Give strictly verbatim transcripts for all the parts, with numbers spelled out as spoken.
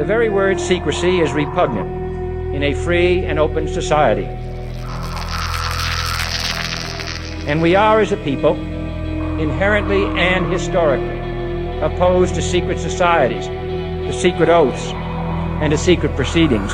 very word secrecy is repugnant in a free and open society. And we are, as a people, inherently and historically opposed to secret societies, to secret oaths, and to secret proceedings.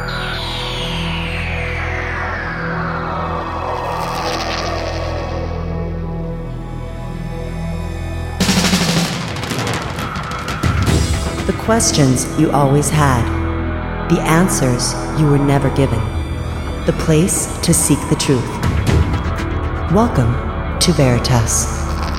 The questions you always had. The answers you were never given. The place to seek the truth. Welcome to Veritas.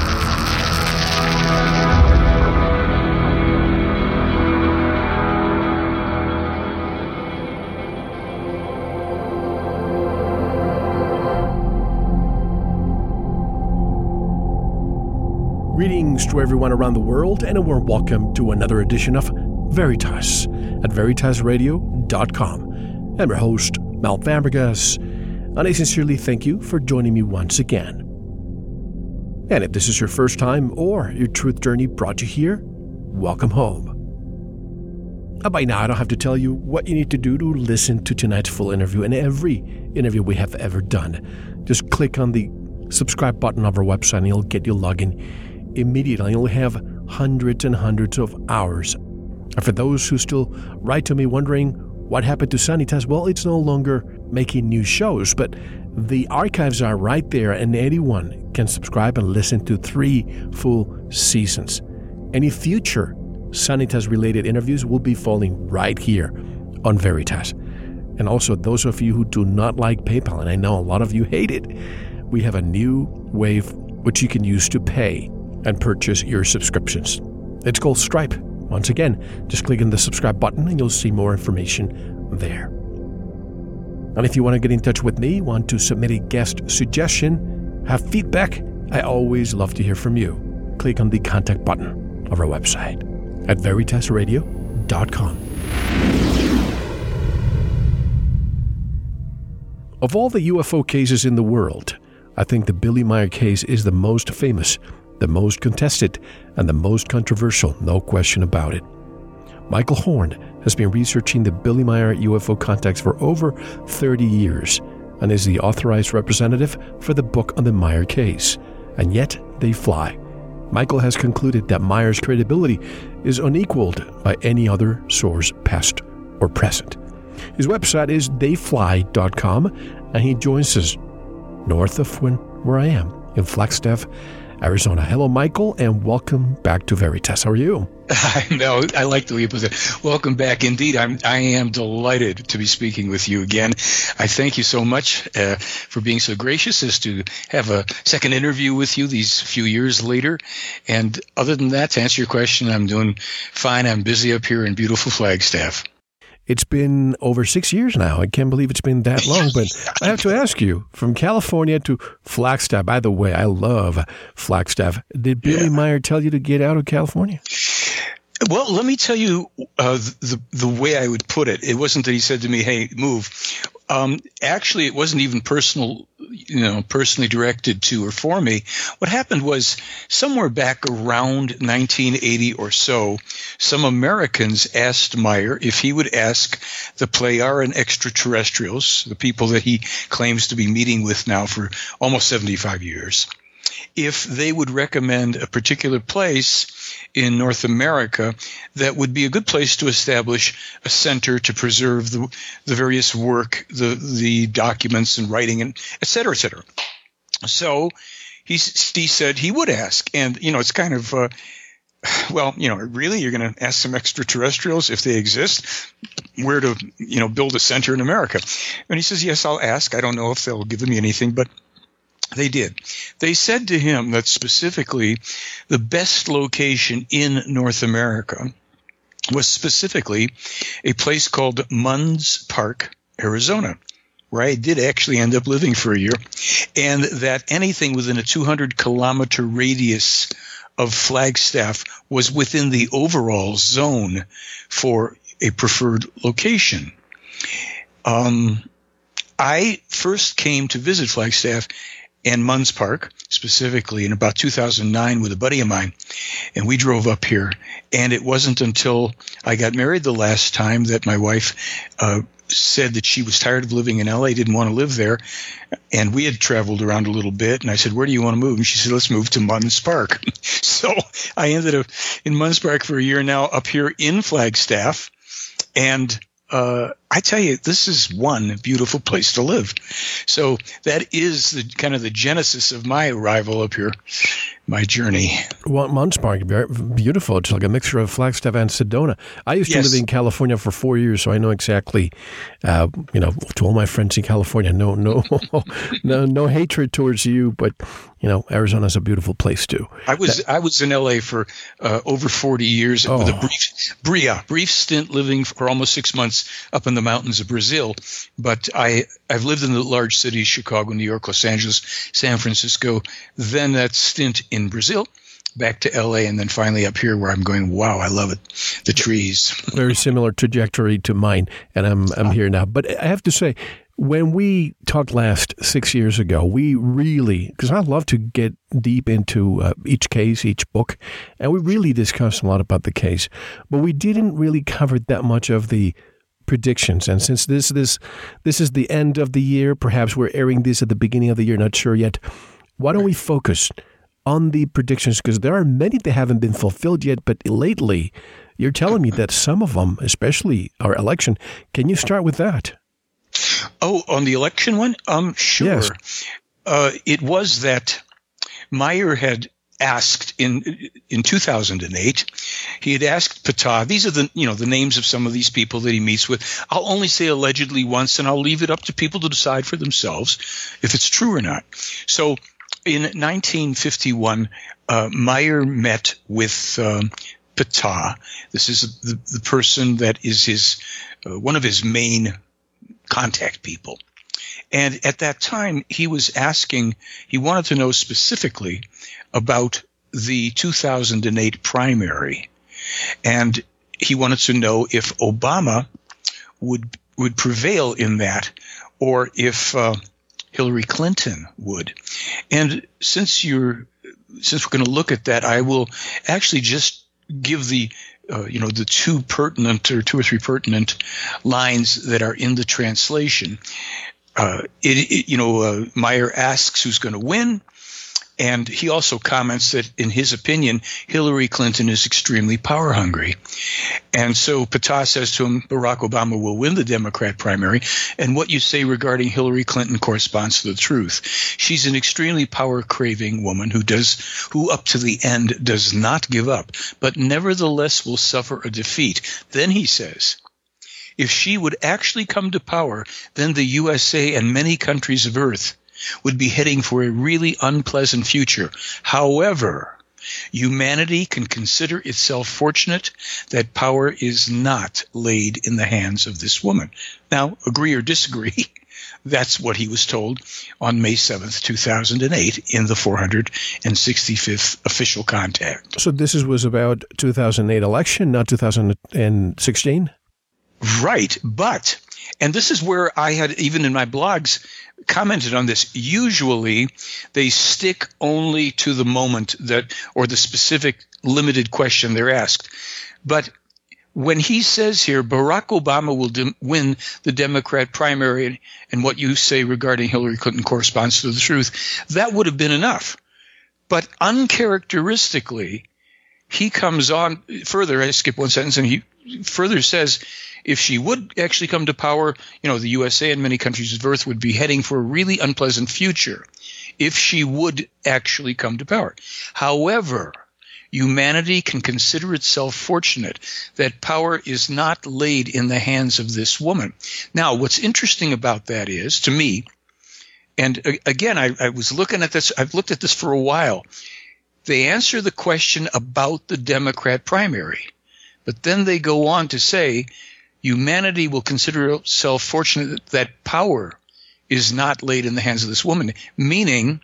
Greetings to everyone around the world, and a warm welcome to another edition of Veritas at veritas radio dot com. I'm your host, Mel Fabregas, and I sincerely thank you for joining me once again. And if this is your first time or your truth journey brought you here, welcome home. And by now, I don't have to tell you what you need to do to listen to tonight's full interview and every interview we have ever done. Just click on the subscribe button of our website and it'll get you logging immediately. You'll have hundreds and hundreds of hours. And for those who still write to me wondering what happened to Sanitas, well, it's no longer making new shows, but the archives are right there, and anyone can subscribe and listen to three full seasons. Any future Sanitas-related interviews will be falling right here on Veritas. And also, those of you who do not like PayPal, and I know a lot of you hate it, we have a new way which you can use to pay and purchase your subscriptions. It's called Stripe. Once again, just click on the subscribe button and you'll see more information there. And if you want to get in touch with me, want to submit a guest suggestion, have feedback, I always love to hear from you. Click on the contact button of our website at veritas radio dot com. Of all the U F O cases in the world, I think the Billy Meier case is the most famous, the most contested, and the most controversial, no question about it. Michael Horn has been researching the Billy Meier U F O contacts for over thirty years and is the authorized representative for the book on the Meier case. And yet, they fly. Michael has concluded that Meier's credibility is unequaled by any other source, past or present. His website is they fly dot com, and he joins us north of when, where I am, in Flagstaff, Arizona. Hello, Michael, and welcome back to Veritas. How are you? I know. I like the way you put it. Welcome back. Indeed, I'm, I am delighted to be speaking with you again. I thank you so much uh, for being so gracious as to have a second interview with you these few years later. And other than that, to answer your question, I'm doing fine. I'm busy up here in beautiful Flagstaff. It's been over six years now. I can't believe it's been that long. But I have to ask you, from California to Flagstaff, by the way, I love Flagstaff. Did Billy yeah. Meier tell you to get out of California? Well, let me tell you uh, the the way I would put it. It wasn't that he said to me, "Hey, move." Um, actually, it wasn't even personal, you know, personally directed to or for me. What happened was somewhere back around nineteen eighty or so, some Americans asked Meier if he would ask the Plejaren extraterrestrials, the people that he claims to be meeting with now for almost seventy-five years, if they would recommend a particular place in North America that would be a good place to establish a center to preserve the, the various work, the the documents and writing, and et cetera, et cetera. So he, he said he would ask. And, you know, it's kind of, uh, well, you know, really, you're going to ask some extraterrestrials if they exist where to, you know, build a center in America. And he says, yes, I'll ask. I don't know if they'll give me anything, but they did. They said to him that specifically the best location in North America was specifically a place called Munds Park, Arizona, where I did actually end up living for a year, and that anything within a two hundred kilometer radius of Flagstaff was within the overall zone for a preferred location. Um, I first came to visit Flagstaff and Munns Park, specifically in about two thousand nine with a buddy of mine. And we drove up here. And it wasn't until I got married the last time that my wife uh, said that she was tired of living in L A, didn't want to live there. And we had traveled around a little bit. And I said, where do you want to move? And she said, let's move to Munns Park. So I ended up in Munns Park for a year now, up here in Flagstaff. And uh, I tell you, this is one beautiful place to live. So that is the kind of the genesis of my arrival up here, my journey. Well, Munns Park, very beautiful. It's like a mixture of Flagstaff and Sedona. I used yes. to live in California for four years, so I know exactly, uh, you know, to all my friends in California, no, no, no, no hatred towards you, but, you know, Arizona's a beautiful place too. I was that, I was in L A for uh, over forty years oh. with a brief, brief, brief stint living for almost six months up in the mountains of Brazil. But I, I've lived in the large cities, Chicago, New York, Los Angeles, San Francisco, then that stint in Brazil, back to L A, and then finally up here where I'm going, wow, I love it. The trees. Very similar trajectory to mine, and I'm I'm uh, here now. But I have to say, when we talked last six years ago, we really, because I love to get deep into uh, each case, each book, and we really discussed a lot about the case, but we didn't really cover that much of the predictions. And since this this this is the end of the year, perhaps we're airing this at the beginning of the year, not sure yet, why don't we focus on the predictions, because there are many that haven't been fulfilled yet, but lately you're telling me that some of them, especially our election, can you start with that? Oh, on the election one? Um, sure. Yes. Uh, it was that Meyer had asked in in two thousand eight, he had asked Ptah, these are the you know the names of some of these people that he meets with. I'll only say allegedly once, and I'll leave it up to people to decide for themselves if it's true or not. So in nineteen fifty-one, uh, Meyer met with um, Ptah. This is the, the person that is his uh, one of his main contact people. And at that time, he was asking, he wanted to know specifically about the two thousand eight primary. And he wanted to know if Obama would would prevail in that, or if uh, Hillary Clinton would. And since you're since we're going to look at that, I will actually just give the uh, you know the two pertinent or two or three pertinent lines that are in the translation. Uh, it, it, you know, uh, Meyer asks who's going to win, and he also comments that, in his opinion, Hillary Clinton is extremely power hungry. And so Ptah says to him, Barack Obama will win the Democrat primary, and what you say regarding Hillary Clinton corresponds to the truth. She's an extremely power-craving woman who does, who up to the end does not give up, but nevertheless will suffer a defeat. Then he says, if she would actually come to power, then the U S A and many countries of Earth would be heading for a really unpleasant future. However, humanity can consider itself fortunate that power is not laid in the hands of this woman. Now, agree or disagree, that's what he was told on May seventh, two thousand eight in the four hundred sixty-fifth official contact. So this is, was about two thousand eight election, not two thousand sixteen? Right, but, and this is where I had, even in my blogs, commented on this. Usually, they stick only to the moment that, or the specific limited question they're asked. But when he says here, Barack Obama will de- win the Democrat primary, and, and what you say regarding Hillary Clinton corresponds to the truth, that would have been enough. But uncharacteristically, he comes on further. I skip one sentence, and he further says, if she would actually come to power, you know, the U S A and many countries of Earth would be heading for a really unpleasant future if she would actually come to power. However, humanity can consider itself fortunate that power is not laid in the hands of this woman. Now, what's interesting about that is, to me, and again, I, I was looking at this, I've looked at this for a while. They answer the question about the Democrat primary, but then they go on to say, humanity will consider itself fortunate that power is not laid in the hands of this woman, meaning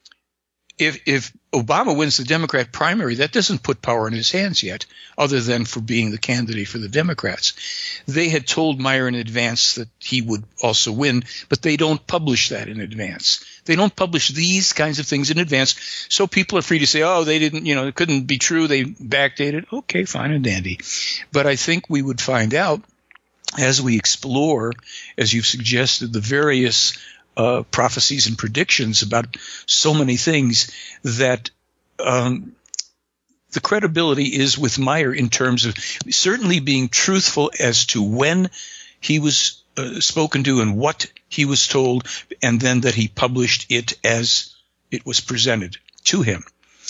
if if Obama wins the Democrat primary, that doesn't put power in his hands yet, other than for being the candidate for the Democrats. They had told Meyer in advance that he would also win, but they don't publish that in advance. They don't publish these kinds of things in advance, so people are free to say, oh, they didn't, you know, it couldn't be true, they backdated. Okay, fine and dandy. But I think we would find out as we explore, as you've suggested, the various uh, prophecies and predictions about so many things, that um, the credibility is with Meyer in terms of certainly being truthful as to when he was uh, spoken to and what he was told, and then that he published it as it was presented to him.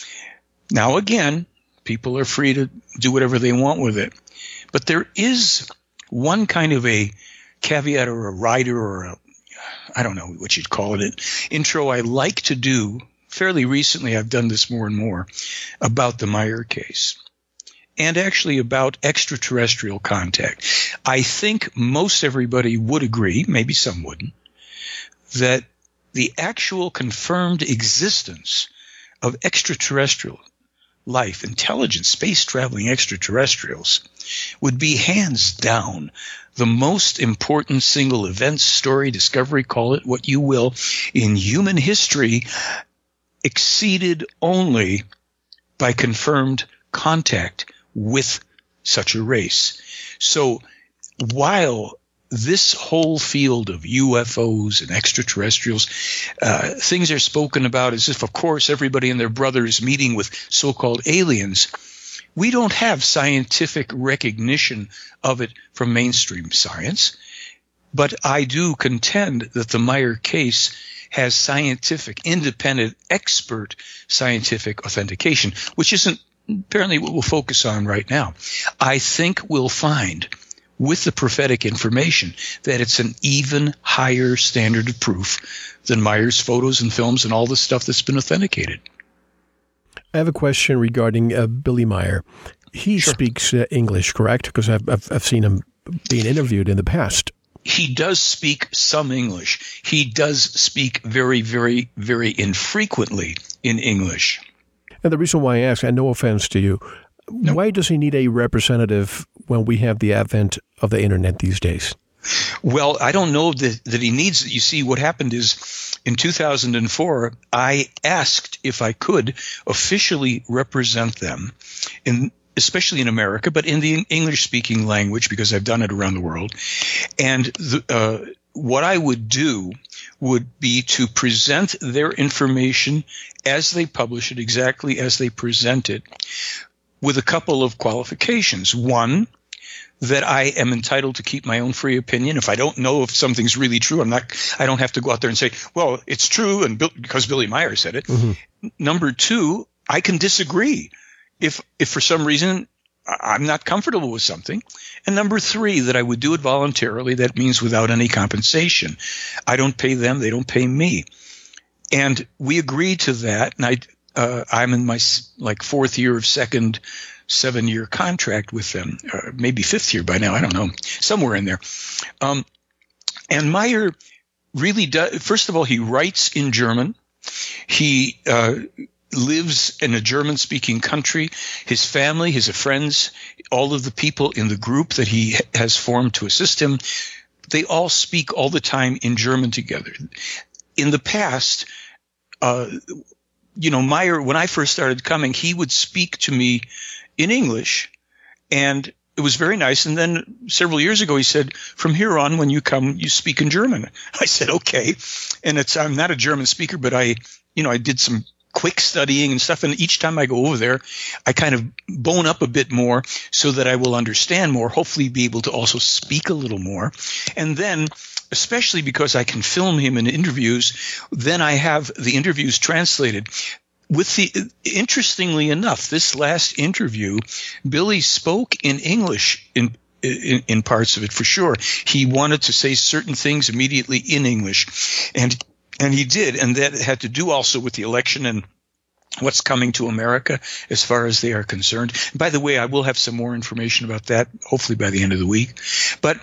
Now, again, people are free to do whatever they want with it. But there is one kind of a caveat or a rider or a, I don't know what you'd call it, an intro I like to do. Fairly recently, I've done this more and more about the Meyer case, and actually about extraterrestrial contact. I think most everybody would agree, maybe some wouldn't, that the actual confirmed existence of extraterrestrial life, intelligent, space-traveling extraterrestrials, would be hands down the most important single event, story, discovery, call it what you will, in human history, exceeded only by confirmed contact with such a race. So while this whole field of U F Os and extraterrestrials, uh, things are spoken about as if, of course, everybody and their brother is meeting with so-called aliens, we don't have scientific recognition of it from mainstream science. But I do contend that the Meyer case has scientific, independent, expert scientific authentication, which isn't apparently what we'll focus on right now. I think we'll find with the prophetic information that it's an even higher standard of proof than Meyer's photos and films and all the stuff that's been authenticated. I have a question regarding uh, Billy Meyer. He sure. speaks uh, English, correct? Because I've, I've, I've seen him being interviewed in the past. He does speak some English. He does speak very, very, very infrequently in English. And the reason why I ask, and no offense to you, no. Why does he need a representative when we have the advent of the internet these days? Well, I don't know that, that he needs it. You see, what happened is in two thousand four, I asked if I could officially represent them, in, especially in America, but in the English-speaking language, because I've done it around the world. And the, uh, what I would do would be to present their information as they publish it, exactly as they present it, with a couple of qualifications. One, that I am entitled to keep my own free opinion. If I don't know if something's really true, I'm not, I don't have to go out there and say, well, it's true and Bill, because Billy Meyer said it. Mm-hmm. Number two, I can disagree if, if for some reason I'm not comfortable with something. And number three, that I would do it voluntarily. That means without any compensation. I don't pay them. They don't pay me. And we agreed to that. And I, uh, I'm in my like fourth year of second seven year contract with them, or maybe fifth year by now. I don't know, somewhere in there. Um, and Meyer really does. First of all, he writes in German. He, uh, lives in a German-speaking country. His family, his friends, all of the people in the group that he has formed to assist him, they all speak all the time in German together. In the past, uh, you know, Meyer, when I first started coming, he would speak to me in English, and it was very nice. And then several years ago, he said, from here on, when you come, you speak in German. I said, okay. And it's, I'm not a German speaker, but I, you know, I did some quick studying and stuff. And each time I go over there, I kind of bone up a bit more so that I will understand more, hopefully be able to also speak a little more. And then, especially because I can film him in interviews, then I have the interviews translated. With the, interestingly enough, this last interview, Billy spoke in English in, in, in parts of it for sure. He wanted to say certain things immediately in English, and And he did, and that had to do also with the election and what's coming to America as far as they are concerned. And by the way, I will have some more information about that, hopefully by the end of the week. But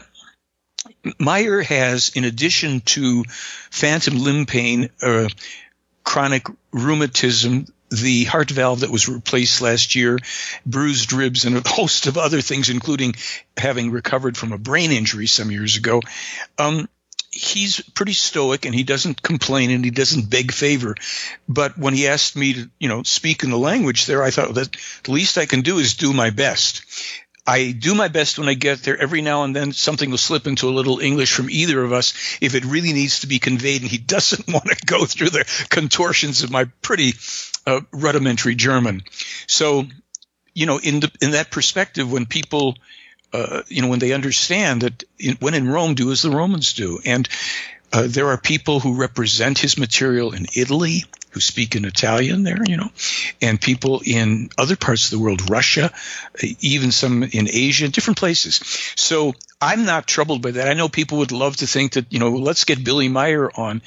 Meyer has, in addition to phantom limb pain, uh, chronic rheumatism, the heart valve that was replaced last year, bruised ribs, and a host of other things, including having recovered from a brain injury some years ago. Um, he's pretty stoic, and he doesn't complain, and he doesn't beg favor. But when he asked me to, you know, speak in the language there, I thought that the least I can do is do my best. I do my best when I get there. Every now and then something will slip into a little English from either of us if it really needs to be conveyed, and he doesn't want to go through the contortions of my pretty uh, rudimentary German. So, you know, in the, in that perspective, when people, uh, you know, when they understand that in, when in Rome, do as the Romans do. And uh, there are people who represent his material in Italy who speak in Italian there, you know, and people in other parts of the world, Russia, even some in Asia, different places. So I'm not troubled by that. I know people would love to think that, you know, let's get Billy Meier on.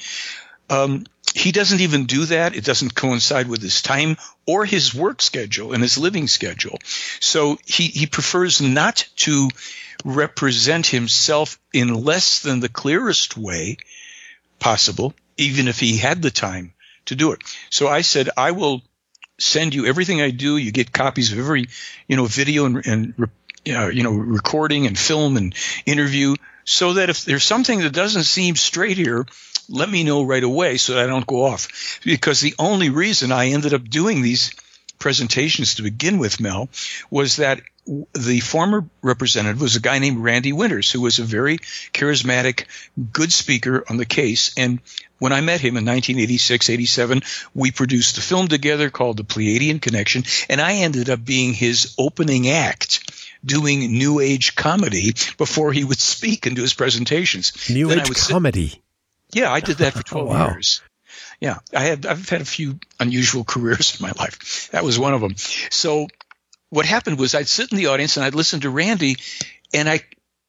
Um, he doesn't even do that. It doesn't coincide with his time or his work schedule and his living schedule. So he, he prefers not to represent himself in less than the clearest way possible, even if he had the time to do it. So I said, I will send you everything I do. You get copies of every, you know, video and, and uh, you know, recording and film and interview, so that if there's something that doesn't seem straight here, let me know right away so that I don't go off. Because the only reason I ended up doing these presentations to begin with, Mel, was that the former representative was a guy named Randy Winters, who was a very charismatic, good speaker on the case. And when I met him in nineteen eighty-six, eighty-seven, we produced a film together called The Pleiadian Connection, and I ended up being his opening act, doing New Age comedy before he would speak and do his presentations. New then Age comedy? Sit- yeah, I did that for twelve oh, wow. years. Yeah, I had, I've had a few unusual careers in my life. That was one of them. So what happened was I'd sit in the audience and I'd listen to Randy, and I,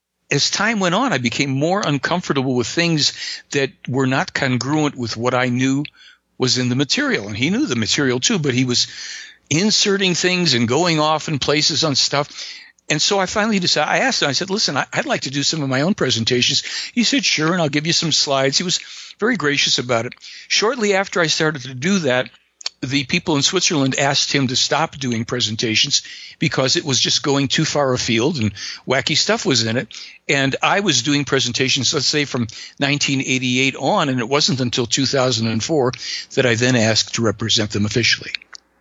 as time went on, I became more uncomfortable with things that were not congruent with what I knew was in the material. And he knew the material too, but he was inserting things and going off in places on stuff. And so I finally decided, I asked him, I said, listen, I'd like to do some of my own presentations. He said, sure, and I'll give you some slides. He was very gracious about it. Shortly after I started to do that, the people in Switzerland asked him to stop doing presentations because it was just going too far afield and wacky stuff was in it. And I was doing presentations, let's say, from nineteen eighty-eight on, and it wasn't until two thousand four that I then asked to represent them officially.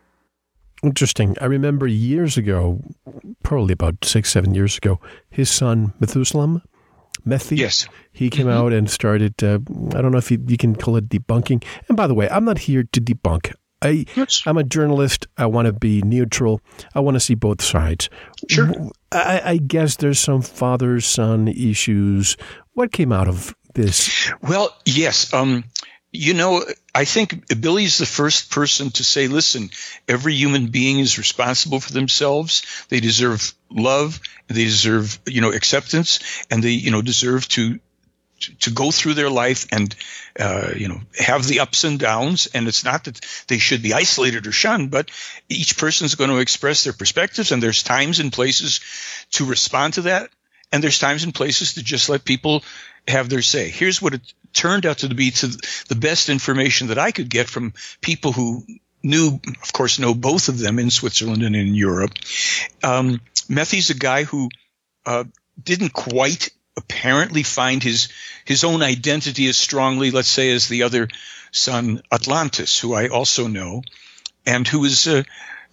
Interesting. I remember years ago, probably about six, seven years ago, his son, Methuselah, Methi, yes. he came mm-hmm. out and started, uh, I don't know if you, you can call it debunking. And by the way, I'm not here to debunk. I, yes. I'm a journalist. I want to be neutral. I want to see both sides. Sure. I, I guess there's some father-son issues. What came out of this? Well, yes. Um, you know, I think Billy's the first person to say, listen, every human being is responsible for themselves. They deserve love. They deserve, you know, acceptance, and they, you know, deserve to to, to go through their life and, uh, you know, have the ups and downs. And it's not that they should be isolated or shunned, but each person's going to express their perspectives, and there's times and places to respond to that, and there's times and places to just let people have their say. Here's what it turned out to be, to the best information that I could get from people who knew, of course, know both of them in Switzerland and in Europe. Um, Methi's a guy who uh, didn't quite apparently find his his own identity as strongly, let's say, as the other son, Atlantis, who I also know, and who is uh,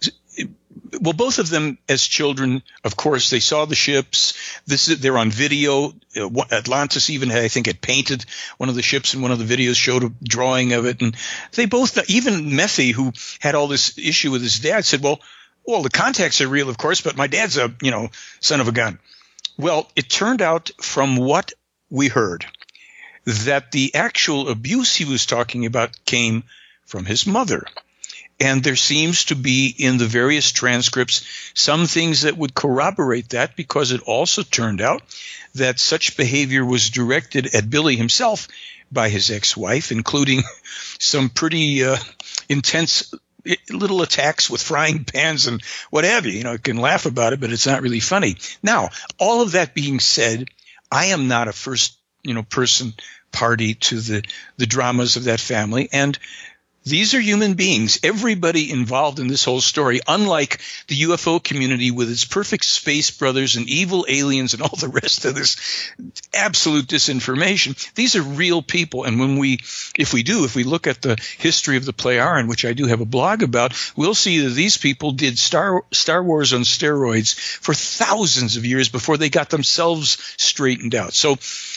well, both of them as children, of course, they saw the ships. This is, they're on video. Uh, Atlantis even, had, I think, had painted one of the ships in one of the videos, showed a drawing of it. And they both, even Methi, who had all this issue with his dad, said, well, well, the contacts are real, of course, but my dad's a, you know, son of a gun. Well, it turned out from what we heard that the actual abuse he was talking about came from his mother. And there seems to be in the various transcripts some things that would corroborate that, because it also turned out that such behavior was directed at Billy himself by his ex-wife, including some pretty uh, intense little attacks with frying pans and what have you. You know, you can laugh about it, but it's not really funny. Now, all of that being said, I am not a first, you know, person party to the, the dramas of that family. And These are human beings. Everybody involved in this whole story, unlike the U F O community with its perfect space brothers and evil aliens and all the rest of this absolute disinformation, these are real people. And when we, if we do, if we look at the history of the Plejaren, which I do have a blog about, we'll see that these people did Star, Star Wars on steroids for thousands of years before they got themselves straightened out. So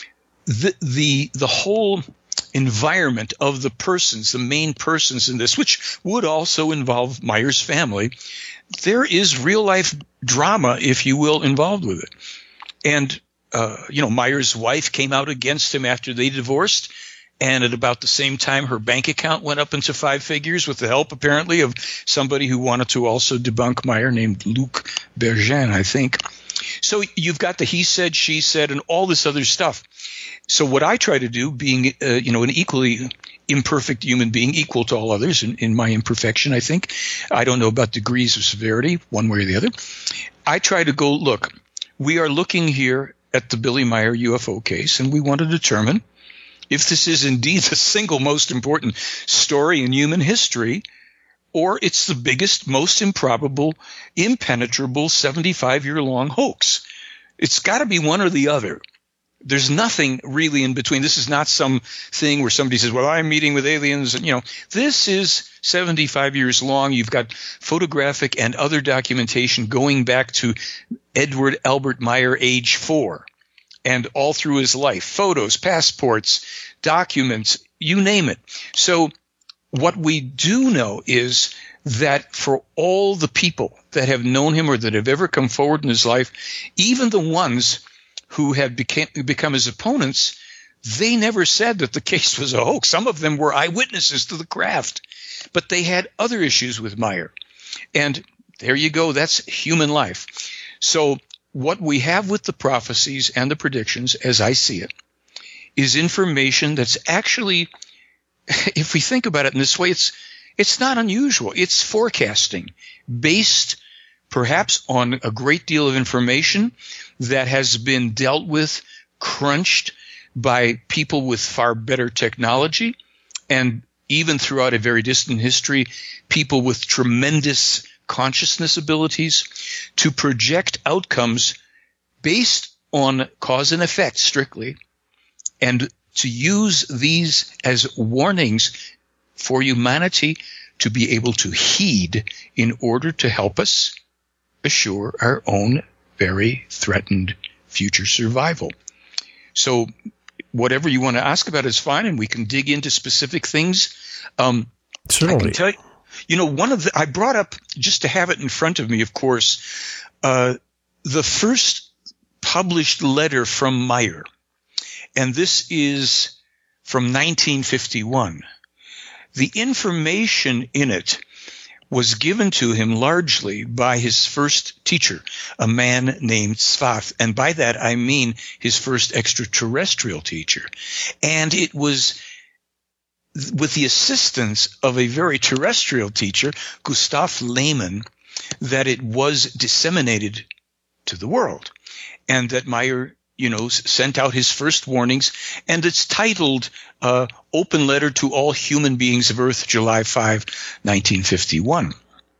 the the the whole environment of the persons, the main persons in this, which would also involve Meyer's family, there is real life drama, if you will, involved with it. And, uh, you know, Meyer's wife came out against him after they divorced. And at about the same time, her bank account went up into five figures with the help, apparently, of somebody who wanted to also debunk Meyer named Luc Bergin, I think. So you've got the he said, she said, and all this other stuff. So what I try to do, being uh, you know, an equally imperfect human being, equal to all others in, in my imperfection, I think. I don't know about degrees of severity, one way or the other. I try to go, look, we are looking here at the Billy Meier U F O case, and we want to determine if this is indeed the single most important story in human history, or it's the biggest, most improbable, impenetrable seventy-five-year-long hoax. It's got to be one or the other. There's nothing really in between. This is not some thing where somebody says, well, I'm meeting with aliens. And, you know, this is seventy-five years long. You've got photographic and other documentation going back to Edward Albert Meyer, age four, and all through his life. Photos, passports, documents, you name it. So what we do know is that for all the people that have known him or that have ever come forward in his life, even the ones who had became, become his opponents, they never said that the case was a hoax. Some of them were eyewitnesses to the craft, but they had other issues with Meyer. And there you go. That's human life. So what we have with the prophecies and the predictions, as I see it, is information that's actually, if we think about it in this way, it's it's not unusual. It's forecasting based perhaps on a great deal of information that has been dealt with, crunched by people with far better technology, and even throughout a very distant history, people with tremendous consciousness abilities to project outcomes based on cause and effect strictly, and to use these as warnings for humanity to be able to heed in order to help us assure our own very threatened future survival. So whatever you want to ask about is fine, and we can dig into specific things. Um, Certainly. I can tell you, you know, one of the, I brought up, just to have it in front of me, of course, uh, the first published letter from Meyer, and this is from nineteen fifty-one. The information in it was given to him largely by his first teacher, a man named Svath. And by that, I mean his first extraterrestrial teacher. And it was with the assistance of a very terrestrial teacher, Gustav Lehmann, that it was disseminated to the world. And that Meyer, you know, sent out his first warnings. And it's titled uh, Open Letter to All Human Beings of Earth, July fifth, nineteen fifty-one.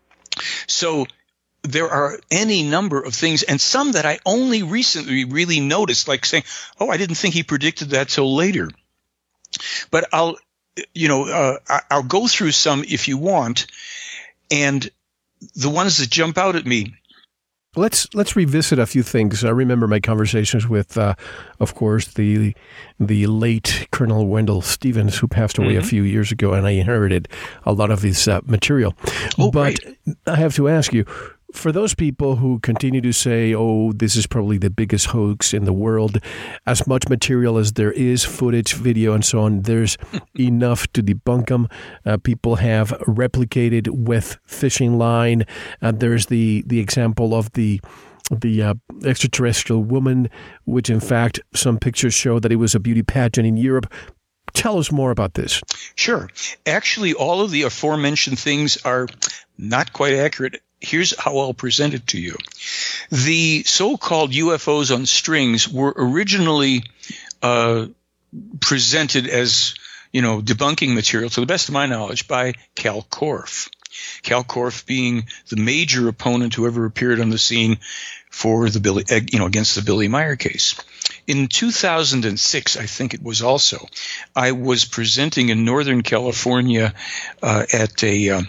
So there are any number of things, and some that I only recently really noticed, like saying, oh, I didn't think he predicted that till later. But I'll, you know, uh, I'll go through some if you want, and the ones that jump out at me. Let's let's revisit a few things. I remember my conversations with, uh, of course, the the late Colonel Wendell Stevens, who passed away mm-hmm. a few years ago, and I inherited a lot of his uh, material. Oh, but great. I have to ask you, for those people who continue to say, oh, this is probably the biggest hoax in the world, as much material as there is, footage, video, and so on, there's enough to debunk them. Uh, people have replicated with fishing line. Uh, there's the, the example of the the uh, extraterrestrial woman, which in fact some pictures show that it was a beauty pageant in Europe. Tell us more about this. Sure. Actually, all of the aforementioned things are not quite accurate. Here's how I'll present it to you. The so-called U F Os on strings were originally uh, presented as, you know, debunking material, to the best of my knowledge, by Cal Korff. Cal Korff being the major opponent who ever appeared on the scene for the Billy, you know, against the Billy Meier case. In two thousand six, I think it was also, I was presenting in Northern California uh, at a, um,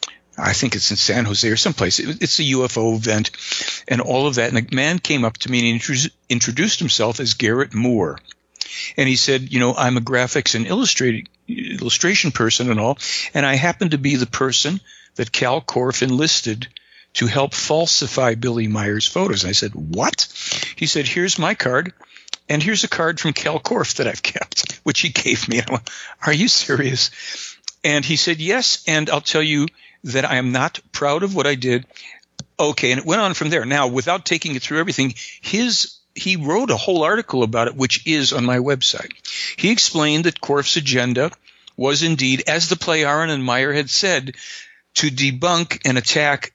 I think it's in San Jose or someplace. It, it's a U F O event and all of that. And a man came up to me and intru- introduced himself as Garrett Moore. And he said, you know, I'm a graphics and illustrating, illustration person and all, and I happen to be the person that Cal Korff enlisted to help falsify Billy Meier's photos. And I said, what? He said, here's my card, and here's a card from Cal Korff that I've kept, which he gave me. And I went, are you serious? And he said, yes, and I'll tell you that I am not proud of what I did. Okay, and it went on from there. Now, without taking it through everything, his he wrote a whole article about it, which is on my website. He explained that Korff's agenda was indeed, as the play Aaron and Meier had said, to debunk and attack,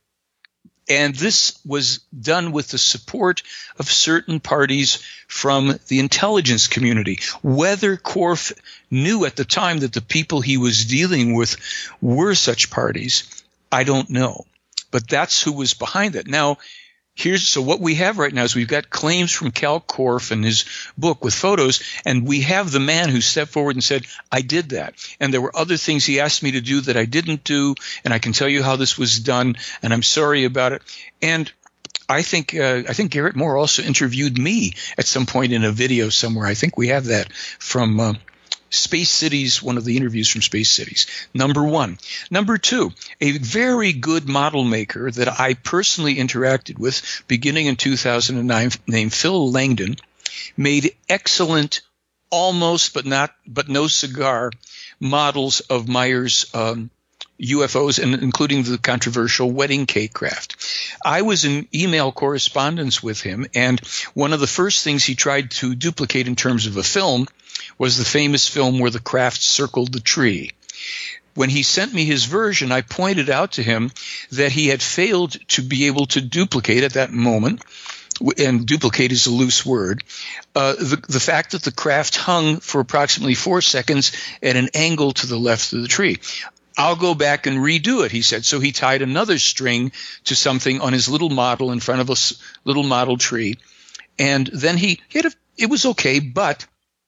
and this was done with the support of certain parties from the intelligence community. Whether Korff knew at the time that the people he was dealing with were such parties, I don't know. But that's who was behind it. Now, here's so what we have right now is we've got claims from Cal Korff and his book with photos, and we have the man who stepped forward and said, I did that. And there were other things he asked me to do that I didn't do, and I can tell you how this was done, and I'm sorry about it. And I think uh, I think Garrett Moore also interviewed me at some point in a video somewhere. I think we have that from uh, Space Cities, one of the interviews from Space Cities, number one. Number two, a very good model maker that I personally interacted with beginning in two thousand nine named Phil Langdon made excellent, almost but not but no cigar models of Meier's um, U F Os, and including the controversial wedding cake craft. I was in email correspondence with him, and one of the first things he tried to duplicate in terms of a film was the famous film where the craft circled the tree. When he sent me his version, I pointed out to him that he had failed to be able to duplicate at that moment, and duplicate is a loose word, uh, the, the fact that the craft hung for approximately four seconds at an angle to the left of the tree. I'll go back and redo it, he said. So he tied another string to something on his little model in front of a little model tree. And then he, he had a, it was okay, but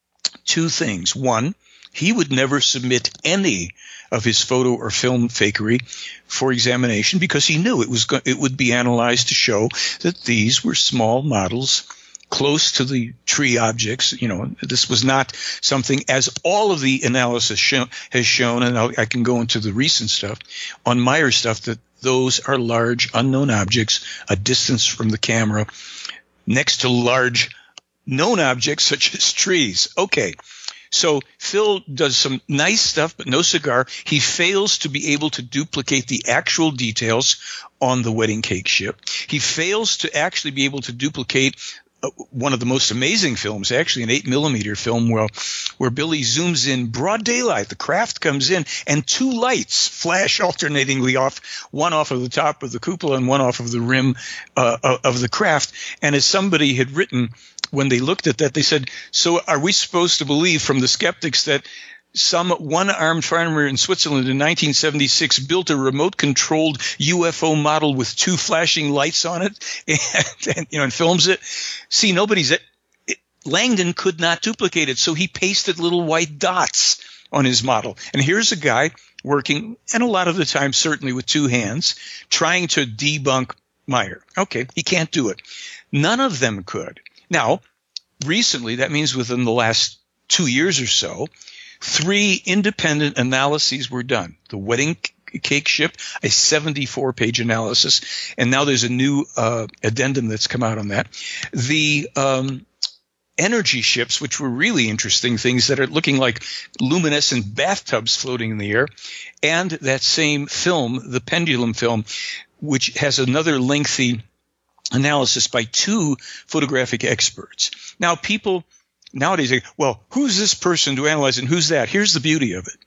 two things. One, he would never submit any of his photo or film fakery for examination because he knew it was go- it would be analyzed to show that these were small models close to the tree objects. You know, this was not something, as all of the analysis show, has shown, and I'll, I can go into the recent stuff on Meier stuff, that those are large unknown objects a distance from the camera next to large known objects such as trees. Okay. So Phil does some nice stuff, but no cigar. He fails to be able to duplicate the actual details on the wedding cake ship. He fails to actually be able to duplicate uh, one of the most amazing films, actually an eight millimeter film, where, where Billy zooms in broad daylight. The craft comes in and two lights flash alternatingly off, one off of the top of the cupola and one off of the rim uh, of the craft. And as somebody had written, when they looked at that, they said, so are we supposed to believe from the skeptics that some one-armed farmer in Switzerland in nineteen seventy-six built a remote-controlled U F O model with two flashing lights on it and, and you know, and films it? See, nobody's it, Langdon could not duplicate it, so he pasted little white dots on his model. And here's a guy working, and a lot of the time certainly with two hands, trying to debunk Meier. Okay, he can't do it. None of them could. Now, recently, that means within the last two years or so, three independent analyses were done. The wedding cake ship, a seventy-four page analysis, and now there's a new uh, addendum that's come out on that. The um, energy ships, which were really interesting things that are looking like luminescent bathtubs floating in the air, and that same film, the pendulum film, which has another lengthy analysis by two photographic experts. Now, people nowadays say, well, who's this person to analyze and who's that? Here's the beauty of it.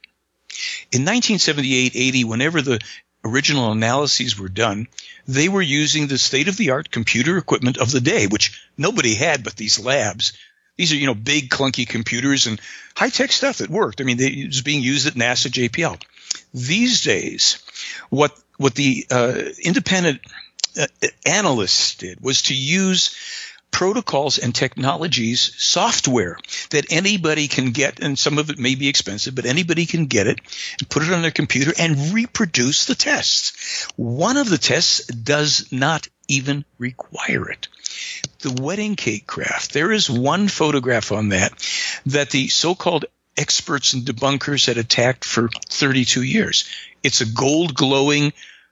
In nineteen seventy-eight eighty, whenever the original analyses were done, they were using the state-of-the-art computer equipment of the day, which nobody had but these labs. These are, you know, big clunky computers and high-tech stuff that worked. I mean, they, it was being used at NASA J P L. These days, what what the uh, independent uh, analysts did was to use protocols and technologies, software that anybody can get, and some of it may be expensive, but anybody can get it and put it on their computer and reproduce the tests. One of the tests does not even require it. The wedding cake craft, there is one photograph on that that the so-called experts and debunkers had attacked for thirty-two years. It's a gold glowing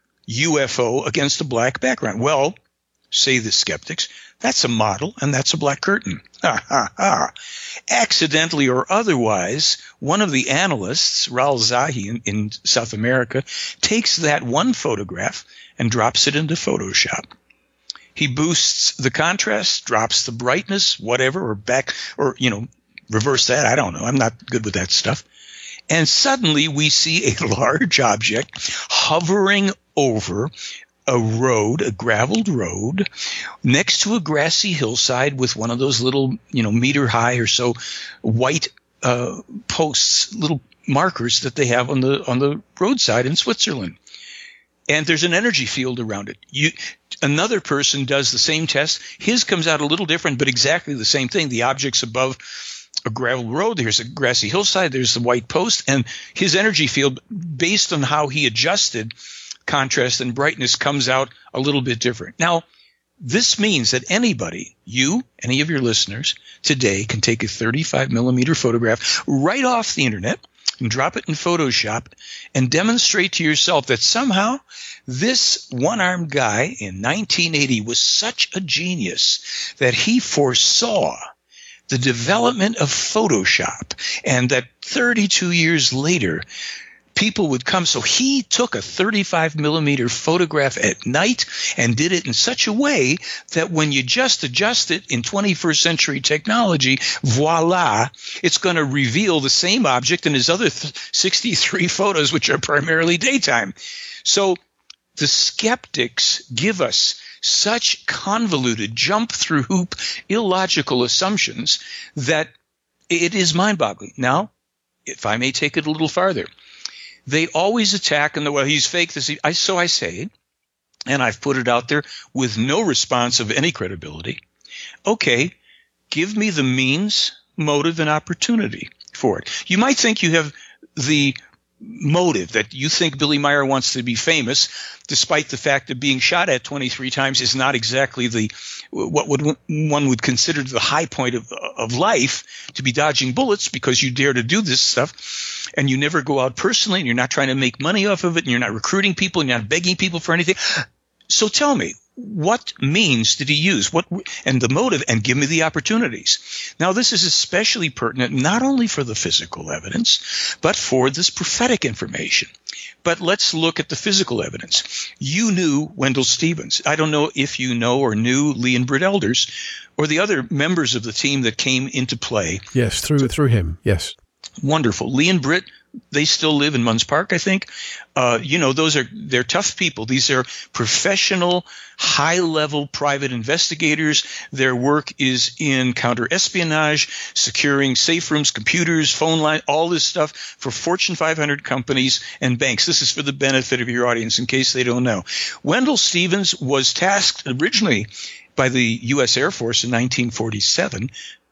U F O against a black background. Well, say the skeptics, that's a model and that's a black curtain. Ha, ha, ha. Accidentally or otherwise, one of the analysts, Raul Zahi in, in South America, takes that one photograph and drops it into Photoshop. He boosts the contrast, drops the brightness, whatever, or back, or, you know, reverse that. I don't know. I'm not good with that stuff. And suddenly we see a large object hovering over a road, a graveled road, next to a grassy hillside with one of those little, you know, meter high or so white uh, posts, little markers that they have on the on the roadside in Switzerland. And there's an energy field around it. You, another person does the same test. His comes out a little different, but exactly the same thing. The object's above a gravel road. There's a grassy hillside. There's the white post. And his energy field, based on how he adjusted contrast and brightness, comes out a little bit different. Now, this means that anybody, you, any of your listeners today, can take a thirty-five millimeter photograph right off the internet and drop it in Photoshop and demonstrate to yourself that somehow this one-armed guy in nineteen eighty was such a genius that he foresaw the development of Photoshop, and that thirty-two years later, people would come. So he took a thirty-five millimeter photograph at night and did it in such a way that when you just adjust it in twenty-first century technology, voila, it's going to reveal the same object in his other sixty-three photos, which are primarily daytime. So the skeptics give us such convoluted, jump-through-hoop, illogical assumptions that it is mind-boggling. Now, if I may take it a little farther, they always attack, and well, he's fake. This, I, so I say it, and I've put it out there with no response of any credibility. Okay, give me the means, motive, and opportunity for it. You might think you have the motive, that you think Billy Meyer wants to be famous, despite the fact that being shot at twenty-three times is not exactly the what would one would consider the high point of of life, to be dodging bullets because you dare to do this stuff, and you never go out personally, and you're not trying to make money off of it, and you're not recruiting people, and you're not begging people for anything. So tell me, what means did he use? What and the motive, and give me the opportunities. Now, this is especially pertinent not only for the physical evidence, but for this prophetic information. But let's look at the physical evidence. You knew Wendell Stevens. I don't know if you know or knew Lee and Britt Elders or the other members of the team that came into play. Yes, through through him, yes. Wonderful. Lee and Britt, they still live in Munns Park, I think. Uh, you know, those are, they're tough people. These are professional, high-level private investigators. Their work is in counter-espionage, securing safe rooms, computers, phone line, all this stuff for Fortune five hundred companies and banks. This is for the benefit of your audience in case they don't know. Wendell Stevens was tasked originally by the U S Air Force in nineteen forty-seven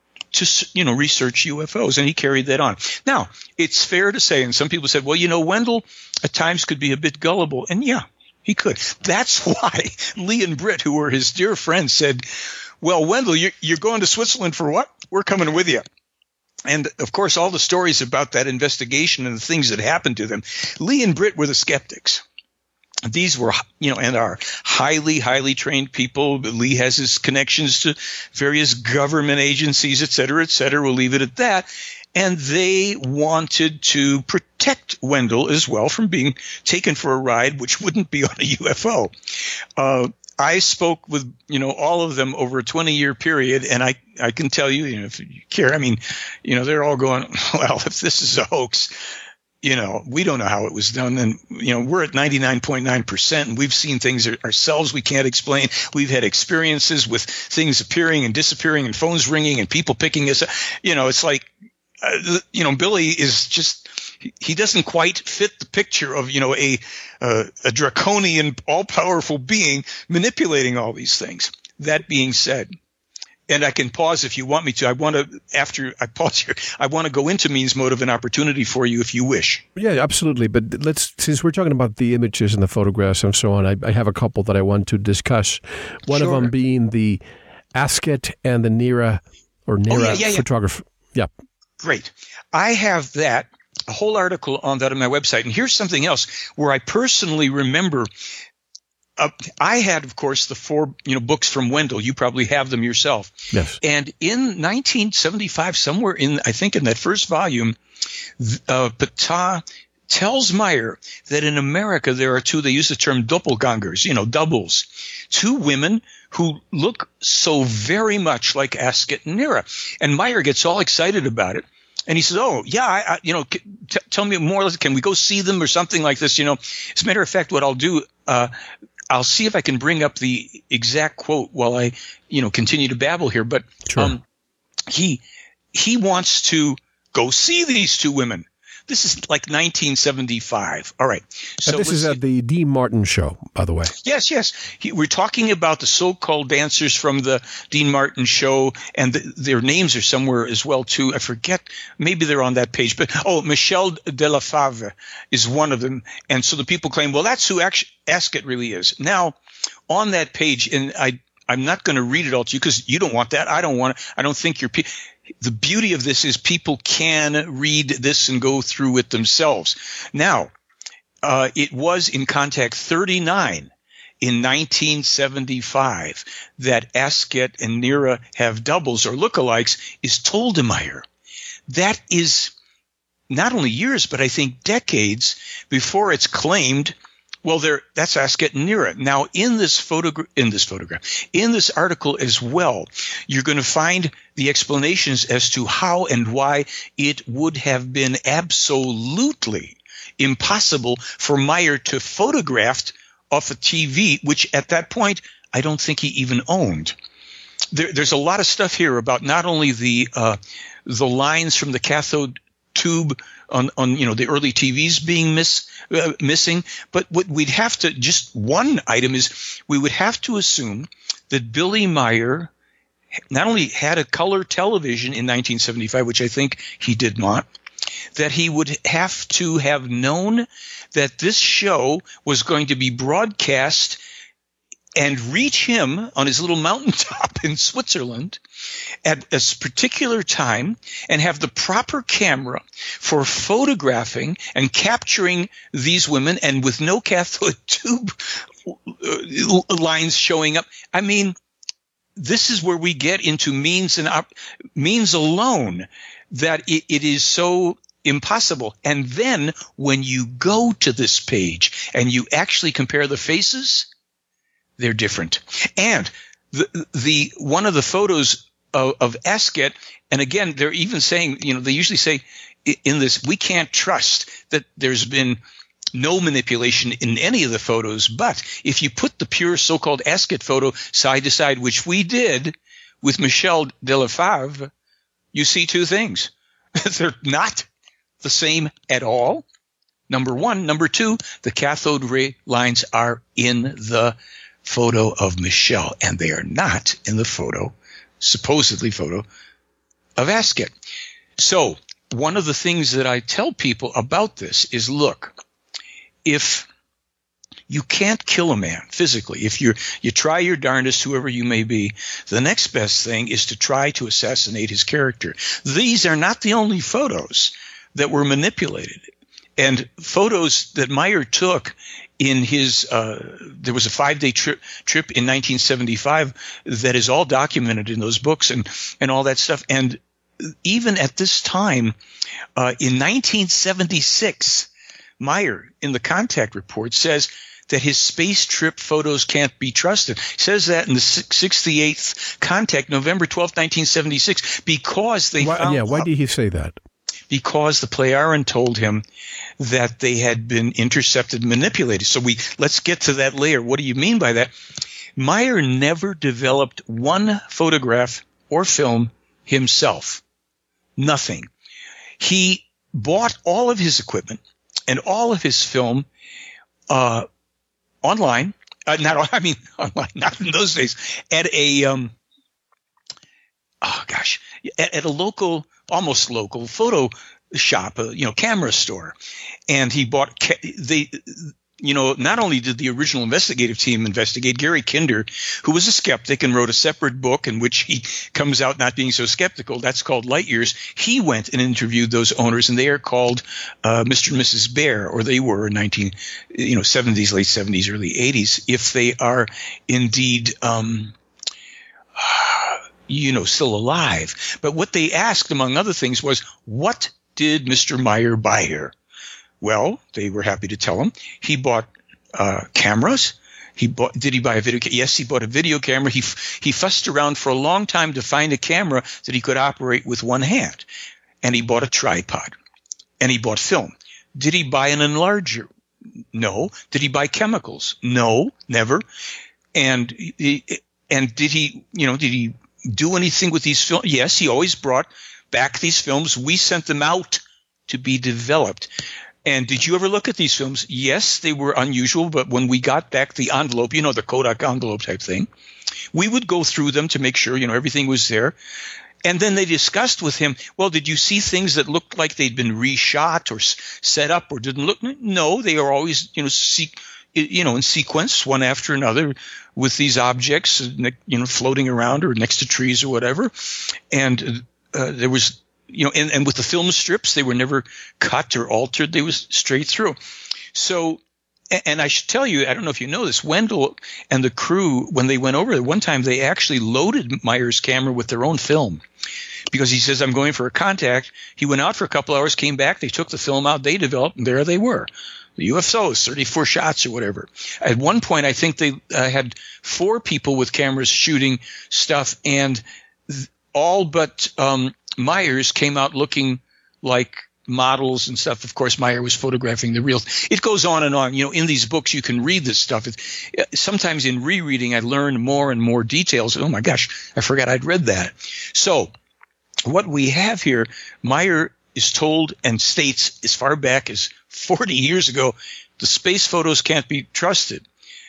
to, you know, research U F Os, and he carried that on. Now, it's fair to say, and some people said, well, you know, Wendell at times could be a bit gullible, and yeah, he could. That's why Lee and Britt, who were his dear friends, said, well, Wendell, you're, you're going to Switzerland for what? We're coming with you. And, of course, all the stories about that investigation and the things that happened to them, Lee and Britt were the skeptics. These were, you know, and are highly, highly trained people. Lee has his connections to various government agencies, et cetera, et cetera. We'll leave it at that. And they wanted to protect Wendell as well from being taken for a ride, which wouldn't be on a U F O. Uh, I spoke with, you know, all of them over a twenty-year period, and I, I can tell you, you know, if you care, I mean, you know, they're all going, well, if this is a hoax, You know, we don't know how it was done. And, you know, we're at ninety-nine point nine percent and we've seen things ourselves we can't explain. We've had experiences with things appearing and disappearing and phones ringing and people picking us up. You know, it's like, uh, you know, Billy is just, he doesn't quite fit the picture of, you know, a, uh, a draconian, all-powerful being manipulating all these things. That being said, and I can pause if you want me to. I want to, after I pause here, I want to go into means, motive, and opportunity for you if you wish. Yeah, absolutely. But let's, since we're talking about the images and the photographs and so on, I, I have a couple that I want to discuss. One Sure. of them being the Asket and the Nira, or Nira Oh, yeah, yeah, yeah. photography. Yeah. Great. I have that, a whole article on that on my website. And here's something else where I personally remember. Uh, I had, of course, the four, you know, books from Wendell. You probably have them yourself. Yes. And in nineteen seventy-five, somewhere in, I think in that first volume, uh, Patah tells Meyer that in America there are two, they use the term doppelgangers, you know, doubles, two women who look so very much like Asket and Nira. And Meyer gets all excited about it. And he says, oh, yeah, I, I, you know, t- tell me more. Can we go see them or something like this? You know, as a matter of fact, what I'll do, uh, I'll see if I can bring up the exact quote while I, you know, continue to babble here. But Sure. um, he he wants to go see these two women. This is like nineteen seventy-five. All right. So and this is at the Dean Martin show, by the way. Yes, yes. He, we're talking about the so-called dancers from the Dean Martin show, and the, their names are somewhere as well, too. I forget. Maybe they're on that page. But, oh, Michel de la Fave is one of them. And so the people claim, well, that's who actually Asket really is. Now, on that page, and I, I'm not going to read it all to you because you don't want that. I don't want it. I don't think you're pe- – the beauty of this is people can read this and go through it themselves. Now, uh, it was in Contact thirty-nine in nineteen seventy-five that Asket and Nira have doubles or lookalikes is told to Meyer. That is not only years, but I think decades before it's claimed. Well, there, that's Asket and Nira. Now, in this photograph, in this photograph, in this article as well, you're going to find the explanations as to how and why it would have been absolutely impossible for Meyer to photograph off a T V, which at that point I don't think he even owned. There, there's a lot of stuff here about not only the uh, the lines from the cathode tube on, on you know the early T Vs being miss uh, missing, but what we'd have to just one item is we would have to assume that Billy Meyer not only had a color television in nineteen seventy-five, which I think he did not, that he would have to have known that this show was going to be broadcast and reach him on his little mountaintop in Switzerland at a particular time and have the proper camera for photographing and capturing these women and with no cathode tube lines showing up. I mean, this is where we get into means and op- means alone that it, it is so impossible. And then when you go to this page and you actually compare the faces, they're different. And the, the one of the photos of, of Asket, and again, they're even saying, you know, they usually say in this, we can't trust that there's been no manipulation in any of the photos. But if you put the pure so-called Asket photo side to side, which we did with Michel de la Fave, you see two things. They're not the same at all. Number one. Number two, the cathode ray lines are in the photo of Michel, and they are not in the photo, supposedly photo, of Asket. So one of the things that I tell people about this is, look, if you can't kill a man physically, if you you try your darndest, whoever you may be, the next best thing is to try to assassinate his character. These are not the only photos that were manipulated. And photos that Meyer took in his uh, – there was a five-day trip trip in nineteen seventy-five that is all documented in those books and, and all that stuff. And even at this time, uh, in nineteen seventy-six, Meyer, in the Contact report, says that his space trip photos can't be trusted. He says that in the sixty-eighth Contact, November twelfth, nineteen seventy-six, because they why, found – Yeah, why did he say that? because the Plejaren told him that they had been intercepted and manipulated. So we let's get to that layer. What do you mean by that? Meyer never developed one photograph or film himself. Nothing. He bought all of his equipment and all of his film uh, online. Uh, not, I mean, online, not in those days. At a, um, oh gosh, at, at a local, almost local photo shop, a, you know, camera store, and he bought. Ca- they, you know, not only did the original investigative team investigate, Gary Kinder, who was a skeptic and wrote a separate book in which he comes out not being so skeptical. That's called Light Years. He went and interviewed those owners, and they are called uh, Mister and Missus Bear, or they were in nineteen, you know, seventies, late seventies, early eighties, if they are indeed, um, you know, still alive. But what they asked, among other things, was, what did Mister Meyer buy here? Well, they were happy to tell him. He bought uh, cameras. He bought. Did he buy a video? Ca- yes, he bought a video camera. He f- he fussed around for a long time to find a camera that he could operate with one hand, and he bought a tripod, and he bought film. Did he buy an enlarger? No. Did he buy chemicals? No, never. And he, and did he? You know, did he do anything with these films? Yes, he always brought back these films. We sent them out to be developed. And did you ever look at these films? Yes, they were unusual, but when we got back the envelope, you know, the Kodak envelope type thing, we would go through them to make sure, you know, everything was there. And then they discussed with him, well, did you see things that looked like they'd been reshot or s- set up or didn't look? No, they are always, you know, se- you know, in sequence, one after another, with these objects, you know, floating around or next to trees or whatever. And uh, there was, you know, and, and with the film strips, they were never cut or altered. They was straight through. So, and I should tell you, I don't know if you know this, Wendell and the crew, when they went over there, one time they actually loaded Meyer's camera with their own film because he says, I'm going for a contact. He went out for a couple hours, came back, they took the film out, they developed, and there they were. The U F Os, thirty-four shots or whatever. At one point, I think they uh, had four people with cameras shooting stuff, and th- all but um, Myers came out looking like models and stuff. Of course, Meyer was photographing the real. It goes on and on. You know, in these books, you can read this stuff. It, sometimes in rereading, I learn more and more details. Oh my gosh, I forgot I'd read that. So what we have here, Meyer is told and states as far back as forty years ago, the space photos can't be trusted.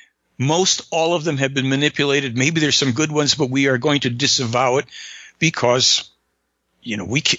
Most all of them have been manipulated. Maybe there's some good ones, but we are going to disavow it because, you know, we can.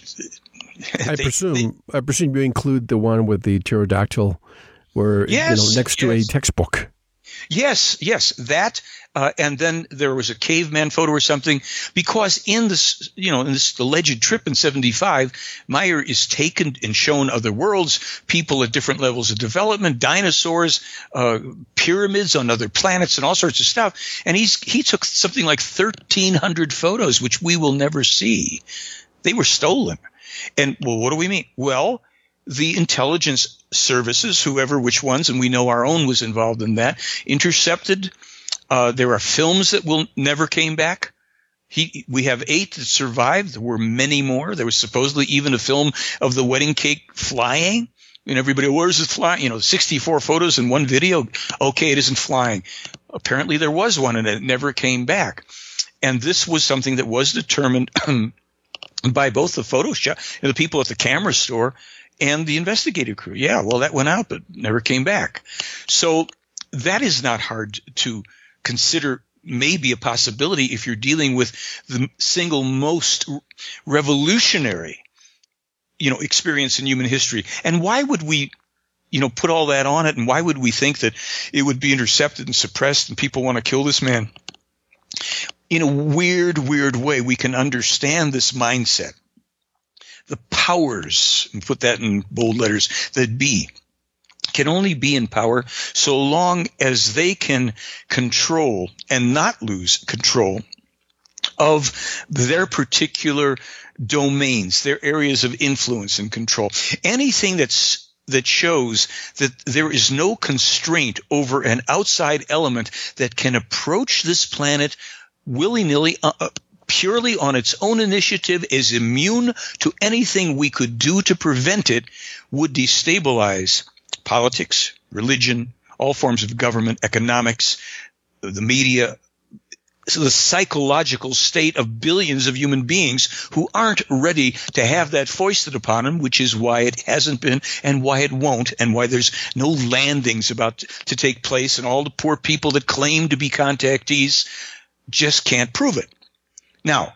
I they, presume they, I presume you include the one with the pterodactyl, where yes, you know next to yes. a textbook. Yes, yes, that, uh, and then there was a caveman photo or something, because in this, you know, in this alleged trip in seventy-five, Meyer is taken and shown other worlds, people at different levels of development, dinosaurs, uh, pyramids on other planets, and all sorts of stuff. And he's he took something like thirteen hundred photos, which we will never see. They were stolen. And, well, what do we mean? Well, the intelligence services, whoever, which ones, and we know our own was involved in that, intercepted. Uh, there are films that will never came back. He, we have eight that survived. There were many more. There was supposedly even a film of the wedding cake flying. And everybody, where's it flying? You know, sixty-four photos in one video. Okay, it isn't flying. Apparently there was one, and it never came back. And this was something that was determined by both the Photoshop and the people at the camera store and the investigative crew. Yeah, well, that went out, but never came back. So that is not hard to consider, maybe a possibility if you're dealing with the single most revolutionary, you know, experience in human history. And why would we, you know, put all that on it? And why would we think that it would be intercepted and suppressed and people want to kill this man? In a weird, weird way, we can understand this mindset. The powers, and put that in bold letters, that be, can only be in power so long as they can control and not lose control of their particular domains, their areas of influence and control. Anything that's that shows that there is no constraint over an outside element that can approach this planet willy-nilly, uh, uh, purely on its own initiative, is immune to anything we could do to prevent it, would destabilize politics, religion, all forms of government, economics, the media, so the psychological state of billions of human beings who aren't ready to have that foisted upon them, which is why it hasn't been and why it won't and why there's no landings about to take place, and all the poor people that claim to be contactees just can't prove it. Now,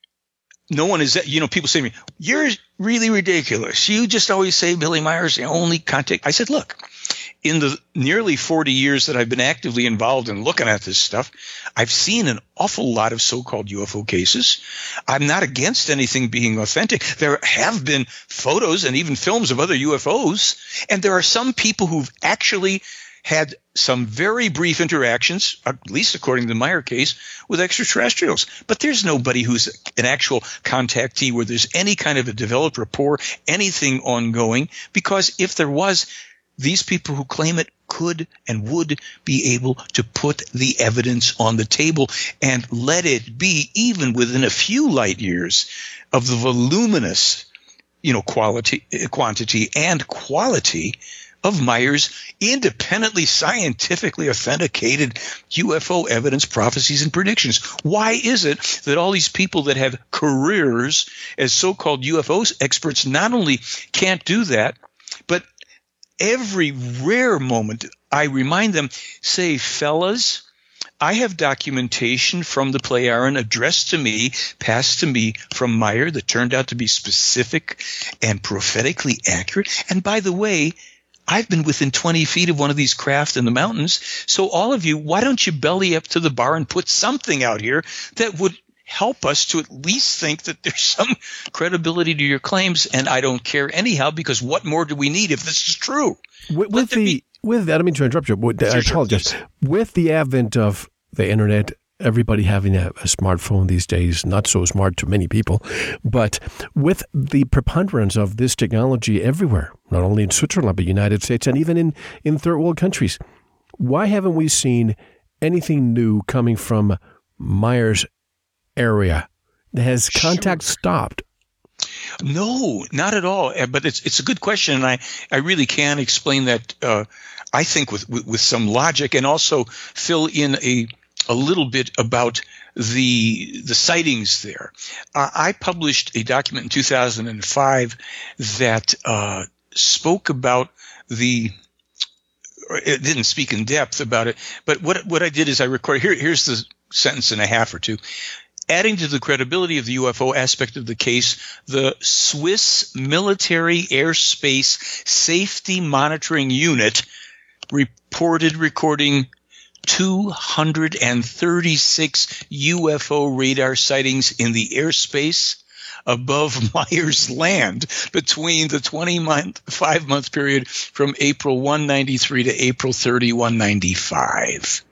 no one is, you know, people say to me, you're really ridiculous. You just always say Billy Meier's the only contact. I said, look, in the nearly forty years that I've been actively involved in looking at this stuff, I've seen an awful lot of so-called U F O cases. I'm not against anything being authentic. There have been photos and even films of other U F Os, and there are some people who've actually had some very brief interactions, at least according to the Meier case, with extraterrestrials. But there's nobody who's an actual contactee where there's any kind of a developed rapport, anything ongoing, because if there was, these people who claim it could and would be able to put the evidence on the table and let it be even within a few light years of the voluminous, you know, quality, quantity and quality of Meier's independently scientifically authenticated U F O evidence, prophecies, and predictions. Why is it that all these people that have careers as so-called U F O experts not only can't do that, but every rare moment I remind them, say, fellas, I have documentation from the Plejaren addressed to me, passed to me from Meier that turned out to be specific and prophetically accurate. And by the way, I've been within twenty feet of one of these craft in the mountains. So all of you, why don't you belly up to the bar and put something out here that would help us to at least think that there's some credibility to your claims? And I don't care anyhow, because what more do we need if this is true? With, with the be- with I don't mean to interrupt you. But I apologize. Sure, with the advent of the internet, everybody having a, a smartphone these days, not so smart to many people, but with the preponderance of this technology everywhere, not only in Switzerland, but United States, and even in, in third world countries, why haven't we seen anything new coming from Meier's area? Has contact sure. stopped? No, not at all. But it's it's a good question, and I, I really can explain that, uh, I think, with, with, with some logic, and also fill in a a little bit about the the sightings there. Uh, I published a document in two thousand five that uh, spoke about the – it didn't speak in depth about it, but what what I did is I recorded – here here's the sentence and a half or two. Adding to the credibility of the U F O aspect of the case, the Swiss Military Airspace Safety Monitoring Unit reported recording two hundred thirty-six U F O radar sightings in the airspace above Meier's land between the twenty-five month period from April first, ninety-three to April thirty-first, ninety-five.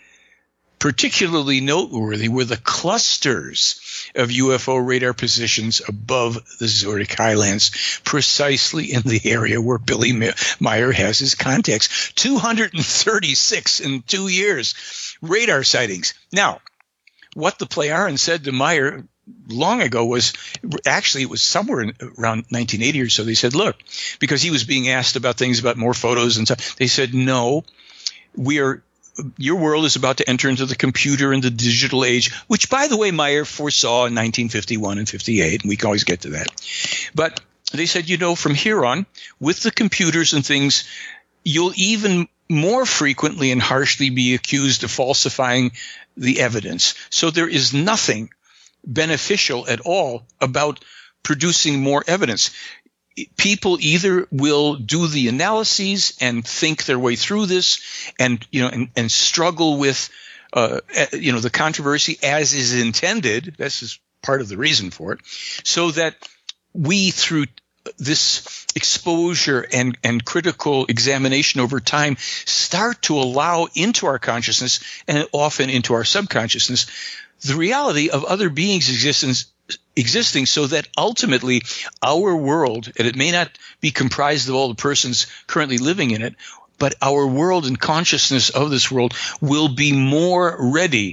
Particularly noteworthy were the clusters of U F O radar positions above the Zurich Highlands, precisely in the area where Billy Meier has his contacts. two hundred thirty-six in two years radar sightings. Now, what the Plejaren said to Meier long ago was, actually it was somewhere in, around nineteen eighty or so, they said, look, because he was being asked about things about more photos and stuff, they said, no, we are – your world is about to enter into the computer and the digital age, which, by the way, Meier foresaw in nineteen fifty-one and fifty-eight, and we can always get to that. But they said, you know, from here on, with the computers and things, you'll even more frequently and harshly be accused of falsifying the evidence. So there is nothing beneficial at all about producing more evidence. People either will do the analyses and think their way through this, and you know, and, and struggle with, uh, you know, the controversy as is intended. This is part of the reason for it, so that we, through this exposure and and critical examination over time, start to allow into our consciousness and often into our subconsciousness the reality of other beings' existence. existing so that ultimately our world, and it may not be comprised of all the persons currently living in it, but our world and consciousness of this world will be more ready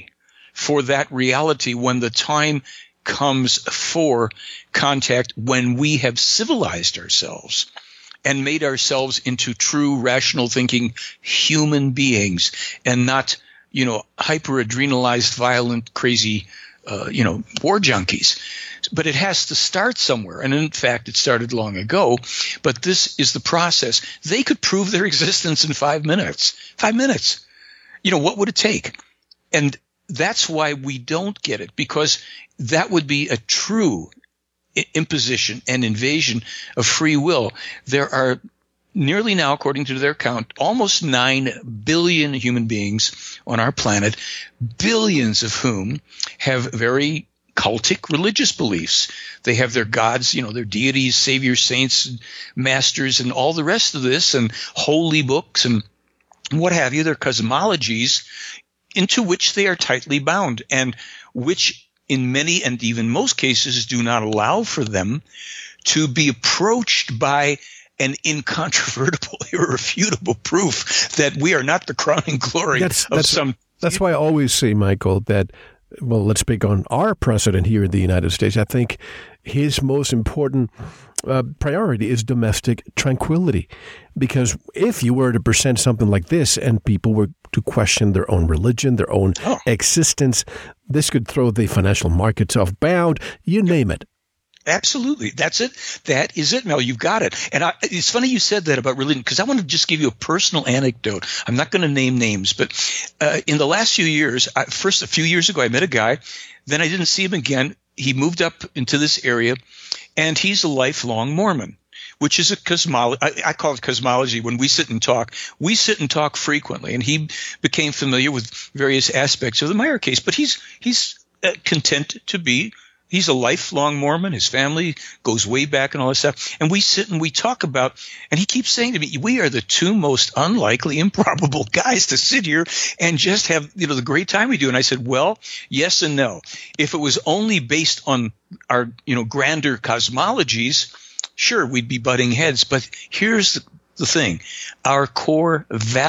for that reality when the time comes for contact, when we have civilized ourselves and made ourselves into true rational thinking human beings and not, you know, hyper-adrenalized, violent, crazy, uh, you know, war junkies. But it has to start somewhere. And in fact, it started long ago. But this is the process. They could prove their existence in five minutes. Five minutes. You know, what would it take? And that's why we don't get it, because that would be a true imposition and invasion of free will. There are nearly now, according to their count, almost nine billion human beings on our planet, billions of whom have very cultic religious beliefs. They have their gods, you know, their deities, saviors, saints, masters, and all the rest of this, and holy books and what have you. They're cosmologies into which they are tightly bound, and which in many and even most cases do not allow for them to be approached by an incontrovertible, irrefutable proof that we are not the crowning glory that's, of that's, some. That's why I always say, Michael, that, well, let's speak on our president here in the United States. I think his most important uh, priority is domestic tranquility. Because if you were to present something like this and people were to question their own religion, their own oh. existence, this could throw the financial markets off bound, you name it. Absolutely. That's it. That is it, Mel. You've got it. And I, it's funny you said that about religion, because I want to just give you a personal anecdote. I'm not going to name names, but uh, in the last few years, I, first a few years ago, I met a guy. Then I didn't see him again. He moved up into this area, and he's a lifelong Mormon, which is a cosmology. I, I call it cosmology. When we sit and talk, we sit and talk frequently, and he became familiar with various aspects of the Meyer case. But he's he's uh, content to be. He's a lifelong Mormon. His family goes way back and all that stuff. And we sit and we talk about, and he keeps saying to me, we are the two most unlikely, improbable guys to sit here and just have, you know, the great time we do. And I said, well, yes and no. If it was only based on our, you know, grander cosmologies, sure, we'd be butting heads. But here's the, the thing. Our core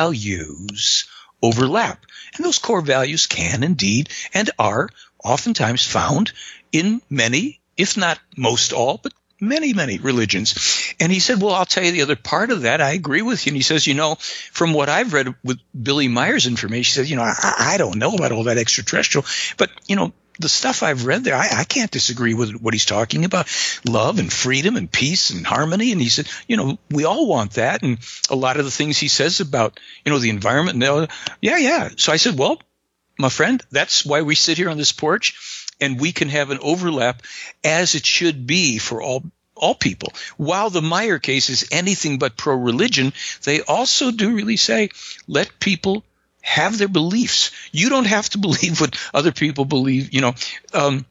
values overlap. And those core values can indeed and are oftentimes found in many, if not most all, but many, many religions. And he said, well, I'll tell you the other part of that. I agree with you. And he says, you know, from what I've read with Billy Meyer's information, he says, you know, I, I don't know about all that extraterrestrial, but, you know, the stuff I've read there, I, I can't disagree with what he's talking about. Love and freedom and peace and harmony. And he said, you know, we all want that. And a lot of the things he says about, you know, the environment. And yeah, yeah. So I said, well, my friend, that's why we sit here on this porch. And we can have an overlap as it should be for all all people. While the Meyer case is anything but pro-religion, they also do really say, let people have their beliefs. You don't have to believe what other people believe. You know, um,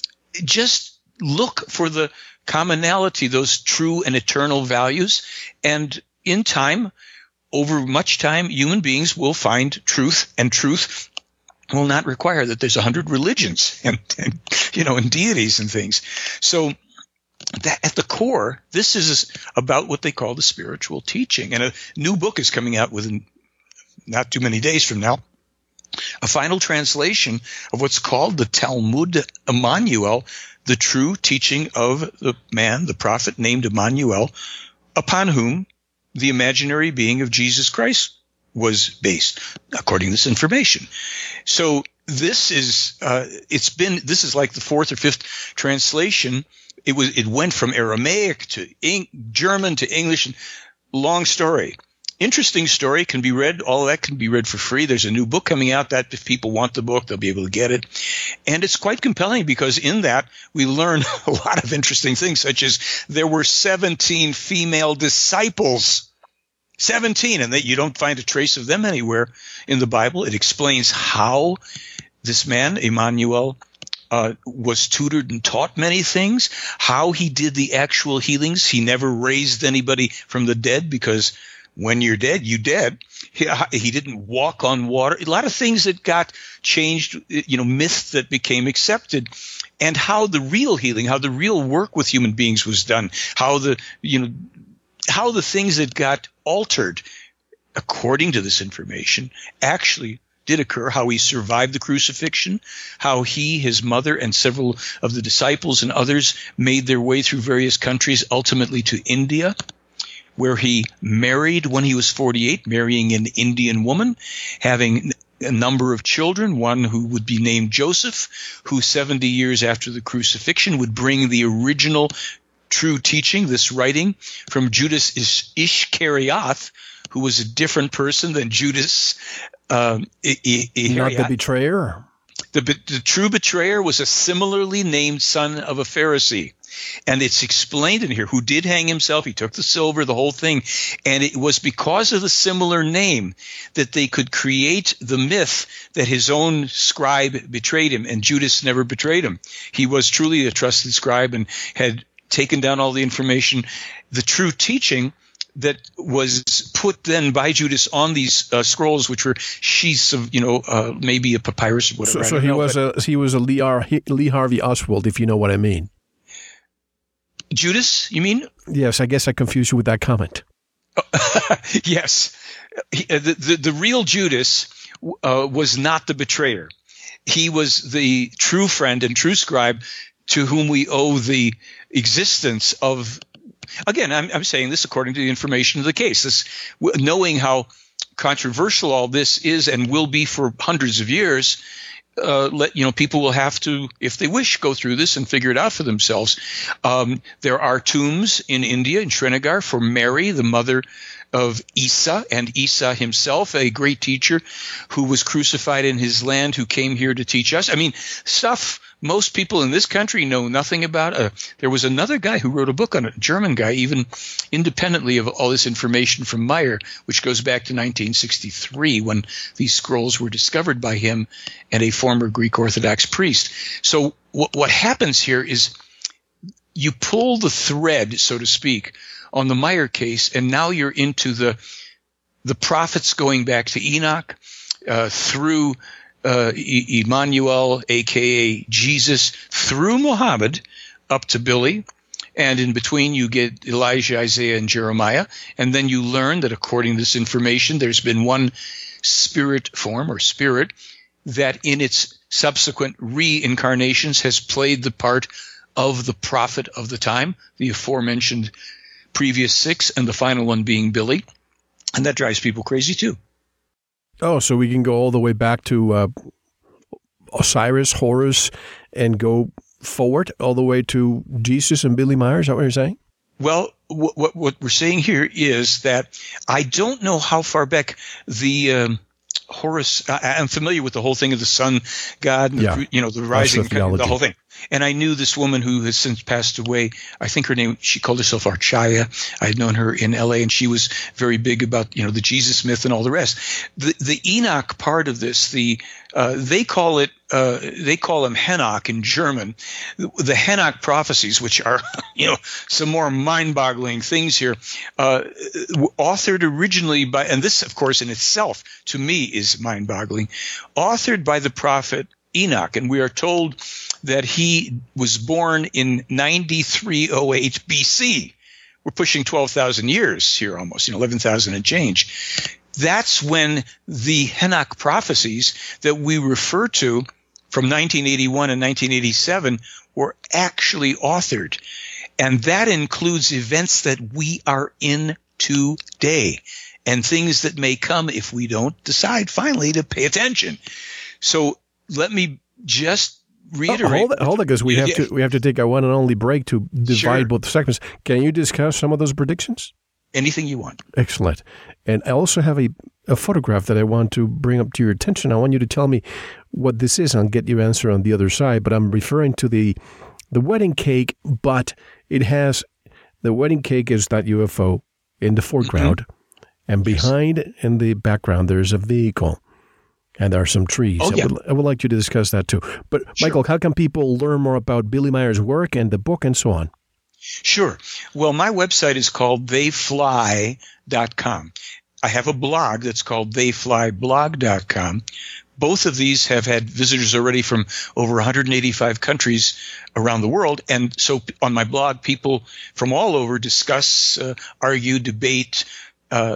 just look for the commonality, those true and eternal values. And in time, over much time, human beings will find truth, and truth will not require that there's a hundred religions and, and, you know, and deities and things. So that at the core, this is about what they call the spiritual teaching. And a new book is coming out within not too many days from now, a final translation of what's called the Talmud Emmanuel, the true teaching of the man, the prophet named Emmanuel, upon whom the imaginary being of Jesus Christ was based, according to this information. So this is, uh, it's been, this is like the fourth or fifth translation. It was, it went from Aramaic to Eng- German to English. Long story. Interesting story, can be read. All of that can be read for free. There's a new book coming out that if people want the book, they'll be able to get it. And it's quite compelling because in that we learn a lot of interesting things, such as there were seventeen female disciples. seventeen, and that you don't find a trace of them anywhere in the Bible. It explains how this man, Emmanuel, uh, was tutored and taught many things, how he did the actual healings. He never raised anybody from the dead because when you're dead, you dead. He, he didn't walk on water. A lot of things that got changed, you know, myths that became accepted, and how the real healing, how the real work with human beings was done, how the, you know, how the things that got altered, according to this information, actually did occur, how he survived the crucifixion, how he, his mother, and several of the disciples and others made their way through various countries, ultimately to India, where he married when he was forty-eight, marrying an Indian woman, having a number of children, one who would be named Joseph, who seventy years after the crucifixion would bring the original true teaching, this writing, from Judas Iscariot, who was a different person than Judas um, I- I- Not the betrayer? The, the true betrayer was a similarly named son of a Pharisee. And it's explained in here who did hang himself. He took the silver, the whole thing. And it was because of the similar name that they could create the myth that his own scribe betrayed him, and Judas never betrayed him. He was truly a trusted scribe and had taken down all the information, the true teaching that was put then by Judas on these uh, scrolls, which were sheets of, you know, uh, maybe a papyrus or whatever. So, so he know, was a he was a Lee, Ar- Lee Harvey Oswald, if you know what I mean. Judas, you mean? Yes, I guess I confused you with that comment. Yes. He, uh, the, the, the real Judas uh, was not the betrayer. He was the true friend and true scribe to whom we owe the existence of, again, I'm, I'm saying this according to the information of the case, this, knowing how controversial all this is and will be for hundreds of years. Uh, let you know, people will have to, if they wish, go through this and figure it out for themselves. Um, there are tombs in India, in Srinagar, for Mary, the mother of Isa, and Isa himself, a great teacher who was crucified in his land, who came here to teach us. I mean, stuff most people in this country know nothing about. Uh, there was another guy who wrote a book on it, a German guy, even independently of all this information from Meyer, which goes back to nineteen sixty-three when these scrolls were discovered by him and a former Greek Orthodox priest. So what, what happens here is you pull the thread, so to speak, on the Meyer case, and now you're into the the prophets going back to Enoch uh, through uh, e- Emmanuel, a k a. Jesus, through Muhammad up to Billy, and in between you get Elijah, Isaiah, and Jeremiah, and then you learn that according to this information, there's been one spirit form or spirit that in its subsequent reincarnations has played the part of the prophet of the time, the aforementioned previous six, and the final one being Billy. And that drives people crazy too. Oh, so we can go all the way back to uh, Osiris, Horus, and go forward all the way to Jesus and Billy Meyer? Is that what you're saying? Well, what, what, what we're saying here is that I don't know how far back the um, Horus. I, I'm familiar with the whole thing of the sun god, and yeah. the, you know, the rising, the whole thing. And I knew this woman who has since passed away. I think her name, she called herself Archaya. I had known her in L A, and she was very big about, you know, the Jesus myth and all the rest. The, the Enoch part of this, the uh, they call it, uh, they call them Henoch in German. The, the Henoch prophecies, which are, you know, some more mind-boggling things here, uh, authored originally by, and this, of course, in itself, to me, is mind-boggling, authored by the prophet Enoch, and we are told that he was born in ninety-three oh eight B C. We're pushing twelve thousand years here almost, you know, eleven thousand and change. That's when the Henoch prophecies that we refer to from nineteen eighty-one and nineteen eighty-seven were actually authored. And that includes events that we are in today and things that may come if we don't decide finally to pay attention. So let me just reiterate. Oh, hold it, hold it, because we have yeah. to we have to take our one and only break to divide Sure. both segments. Can you discuss some of those predictions? Anything you want. Excellent. And I also have a, a photograph that I want to bring up to your attention. I want you to tell me what this is. I'll get your answer on the other side. But I'm referring to the the wedding cake, but it has the wedding cake is that U F O in the foreground, mm-hmm. and behind yes. in the background there's a vehicle. And there are some trees. Oh, yeah. I, would, I would like you to discuss that too. But, sure. Michael, how can people learn more about Billy Meyer's work and the book and so on? Sure. Well, my website is called they fly dot com. I have a blog that's called they fly blog dot com. Both of these have had visitors already from over one hundred eighty-five countries around the world. And so on my blog, people from all over discuss, uh, argue, debate, uh,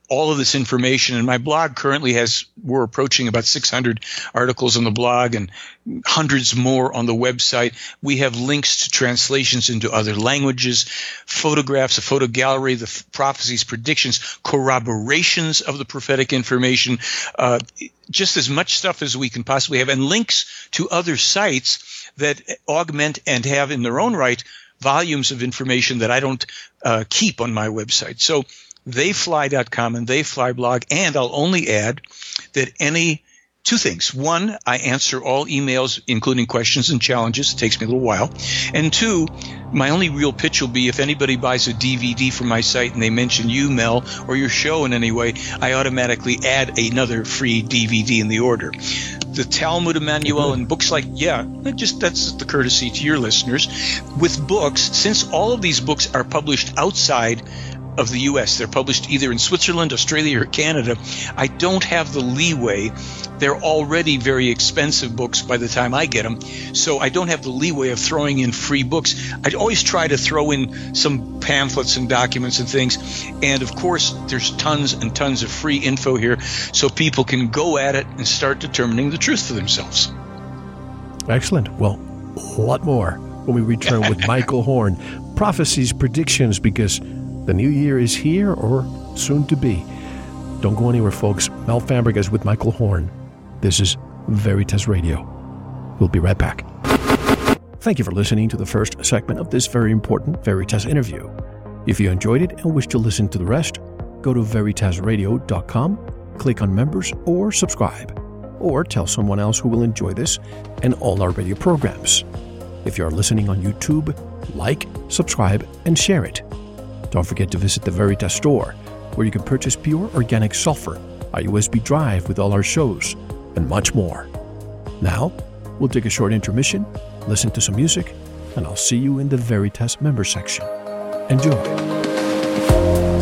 all of this information. And my blog currently has, we're approaching about six hundred articles on the blog and hundreds more on the website. We have links to translations into other languages, photographs, a photo gallery, the f- prophecies, predictions, corroborations of the prophetic information, uh, just as much stuff as we can possibly have, and links to other sites that augment and have in their own right volumes of information that I don't uh, keep on my website. So they fly dot com and They Fly blog, and I'll only add that any two things. One, I answer all emails, including questions and challenges. It takes me a little while. And two, my only real pitch will be if anybody buys a D V D from my site and they mention you, Mel, or your show in any way, I automatically add another free D V D in the order. The Talmud Emmanuel and books like, yeah, just that's the courtesy to your listeners. With books, since all of these books are published outside of the U S, they're published either in Switzerland, Australia, or Canada, I don't have the leeway. They're already very expensive books by the time I get them, so I don't have the leeway of throwing in free books. I always try to throw in some pamphlets and documents and things, and of course there's tons and tons of free info here, so people can go at it and start determining the truth for themselves. Excellent. Well, a lot more when we return with Michael Horn. Prophecies, predictions, because the new year is here or soon to be. Don't go anywhere, folks. Mel Fabregas with Michael Horn. This is Veritas Radio. We'll be right back. Thank you for listening to the first segment of this very important Veritas interview. If you enjoyed it and wish to listen to the rest, go to veritas radio dot com, click on members or subscribe, or tell someone else who will enjoy this and all our radio programs. If you are listening on YouTube, like, subscribe, and share it. Don't forget to visit the Veritas store, where you can purchase pure organic sulfur, a U S B drive with all our shows, and much more. Now, we'll take a short intermission, listen to some music, and I'll see you in the Veritas member section. Enjoy.